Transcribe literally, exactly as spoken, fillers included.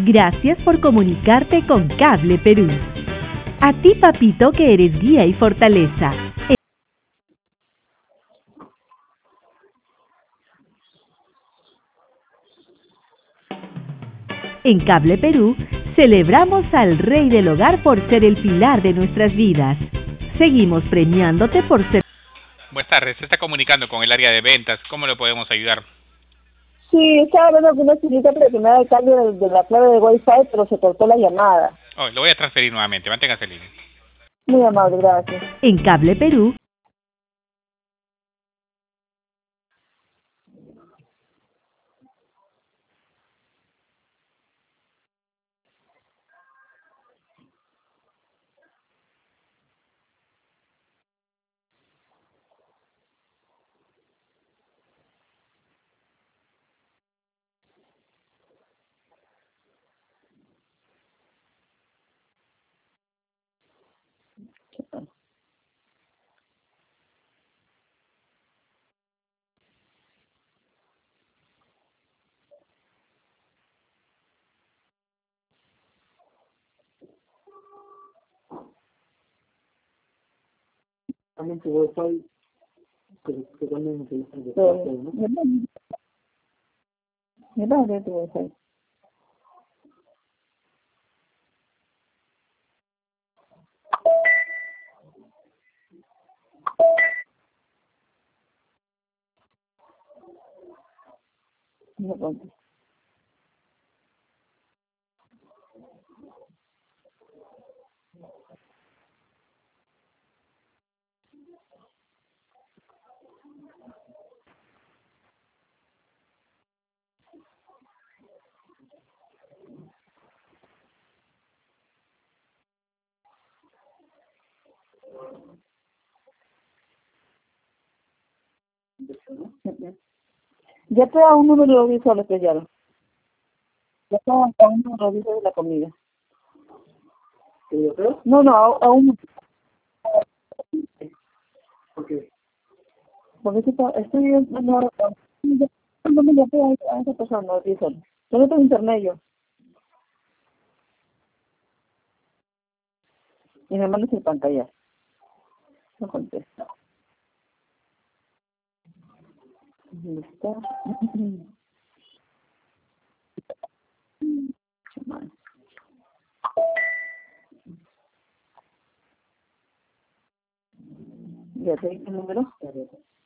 Gracias por comunicarte con Cable Perú. A ti, papito, que eres guía y fortaleza. En Cable Perú, celebramos al Rey del Hogar por ser el pilar de nuestras vidas. Seguimos premiándote por ser... Buenas tardes, se está comunicando con el área de ventas. ¿Cómo le podemos ayudar? Sí, estaba hablando con una chiquita para que me haga el cambio de, de la clave de Wi-Fi, pero se cortó la llamada. Oh, lo voy a transferir nuevamente, manténgase en línea. Muy amable, gracias. En Cable Perú, También tu Wi-Fi, que, que también se dice de Pero, parte, ¿no? me va a ver tu Wi-Fi. No pongo. Ya te da un número de visuales que ya. Ya te da un número de visuales de la comida. ¿Y yo creo? No, no, a, a un... Porque Porque si está- estoy viendo... No, no me llamé a, a esa persona, los visuales. Yo no tengo internet yo. Y me mandas el pantalla. No contesta. ¿Dónde está? Chamán. Ya te di el número.